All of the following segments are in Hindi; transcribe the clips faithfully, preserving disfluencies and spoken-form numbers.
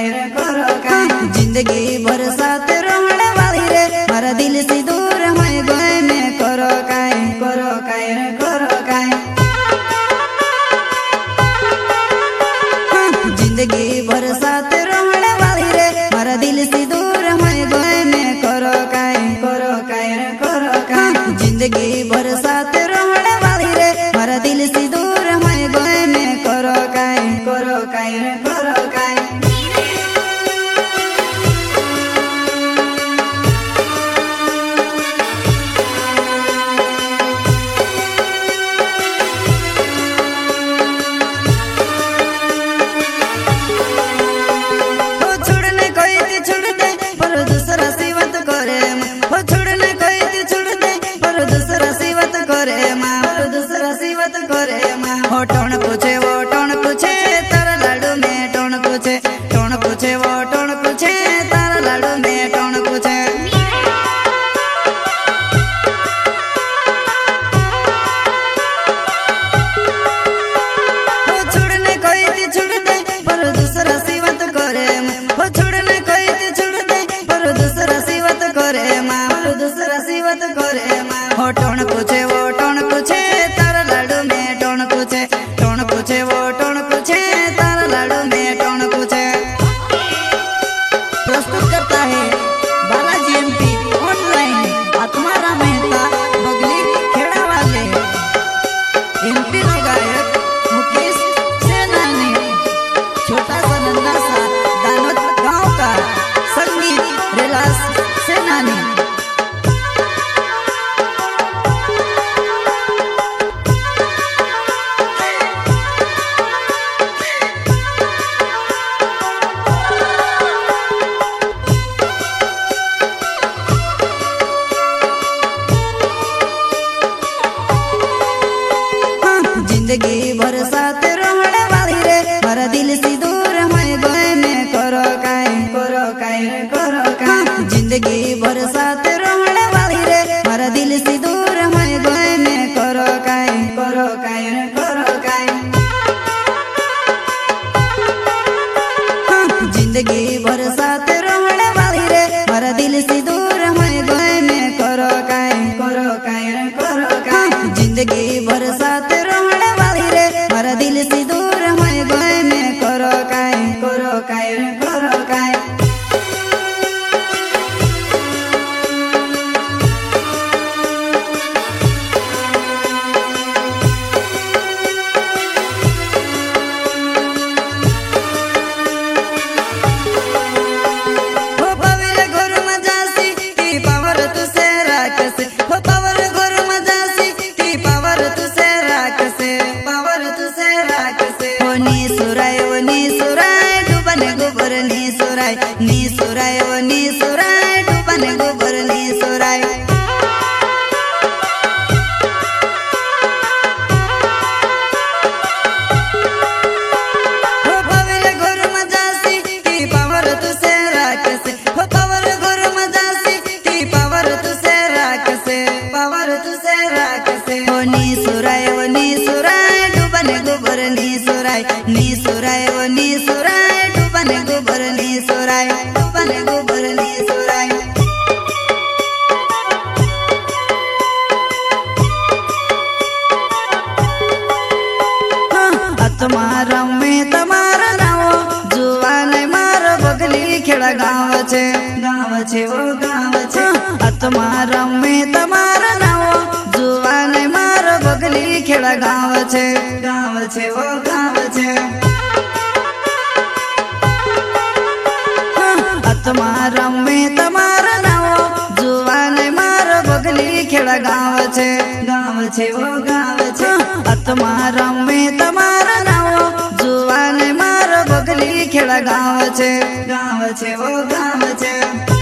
रे करो काई। जिंदगी भर साथ रहने वाली रे मारा दिल से दूर होए गए मैं करो काई करो काई रे करो काई। जिंदगी भर साथ रहने वाली रे मारा दिल से दूर होए गए मैं करो काई करो काई रे करो काई। जिंदगी भर साथ रहने वाली रे मारा दिल से दूर होए गए मैं करो काई करो काई रे करो काई। वो टोन पूछे वो टोन पूछे तारा लाडू में टोन पूछे टोन पूछे वो टोन पूछे तारा लाडू में टोन पूछे। वो छोड़ने कोई थी छोड़ दे पर दूसरा सिवत करे वो छोड़ने कोई थी छोड़ दे पर दूसरा सिवत करे माँ पर दूसरा सिवत करे माँ। वो टोन पूछे वो टोन पूछे तारा लाडू में टोन पूछे टोन पूछे वो टोन पूछे तारा लाडू में टोन पूछे। प्रस्तुत करता है बालाजी एमपी ऑनलाइन आत्माराम मेहता बगली खेड़ा वाले एमपी के गायक मुकेश सेनानी छोटा सा नन्ना सा दानोद गांव का संगीत रिलास सेनानी। जिंदगी भर साथ रहने वाली रे मारा दिल से दूर होए गए मैं करो काई करो काई रे करो काई। जिंदगी भर साथ रहने वाली रे मारा दिल से दूर होए गए मैं करो काई करो काई रे करो काई। जिंदगी भर साथ रहने वाली रे मारा दिल से दूर होए गए मैं करो काई करो काई रे करो काई। जिंदगी भर साथ रहने वाली रे मारा दिल से दूर होए गए मैं करो काई करो काई रे करो काई। हो पविर गुर मजासी ती पावर तुसे राखसे हो पवर गुर मजासी ती पावर तुसे राखसे पावर तुसे राखसे। हो नी सुराय वो नी सुराय डूबन गोबर नी सुराय नी सुराय वो नी सुराय डूबन गोबर नी सुराय। हो पविर गुर मजासी ती पावर तुसे राखसे हो पवर गुर मजासी ती पावर तुसे राखसे पावर तुसे राखसे। हो नी सुराय वो नी सुराय डूबन गोबर नी सुराय नी सुराय वो नी सुराय डूबन गोबर नी सुराय डूबन गोबर नी सुराय। तुम्हारा में तुम्हारा नाव जुवान मारो बगली खेड़ा गाँव छे गाँव छे वो गाँव छे। तुम्हारा में तुम्हारा नाव जुवान मारो बगली खेड़ा गाँव छे गाँव छे वो गाँव छे। तुम्हारा में तुम्हारा नाव जुवान मारो बगली खेड़ा गाँव छे गाँव छे वो गाँव छे। तुम्हारा में तुम्हारा नाव जुवान मारो बगली खेड़ा गाँव छे गाँव छे वो गाँव छे।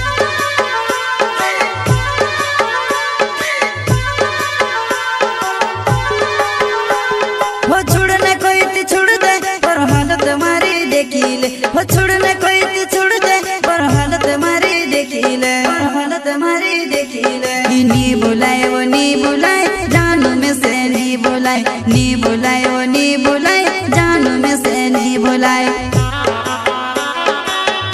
वो छोड़ने कोई थी छोड़ दे पर हालत मारी देखी ले वो छोड़ने कोई थी छोड़ दे पर हालत मारी देखी ले पर हालत मारी देखी ले। नी बुलाए वो नी बुलाए जानू में से नी बुलाए नी बुलाए वो नी बुलाए जानू में से नी बुलाए।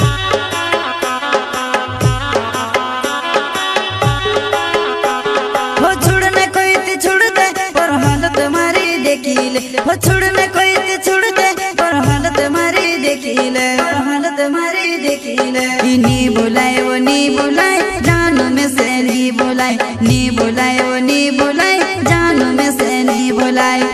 हो छोड़ में कोई ते छोड़ दे और हालत मारी देखी ले और हालत मारी देखी ले नी बुलाए वो नी बुलाए जानू में से नी बुलाए नी बुलाए वो नी बुलाए जानू में से नी बुलाए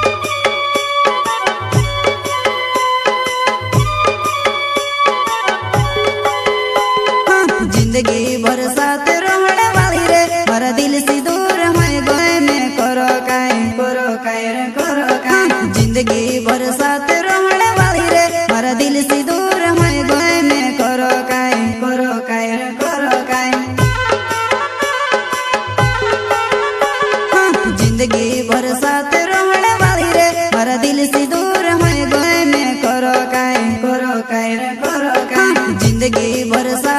जिंदगी भर साथ रहने वाली रे मारा दिल से दूर है गए में करो काय करो काय रे करो काय जिंदगी भर साथ रहने वाली रे मारा दिल से दूर है गए में करो काय करो काय रे करो काय जिंदगी भर साथ रहने वाली रे मारा दिल से दूर है गए में करो काय करो काय रे करो काय जिंदगी भर साथ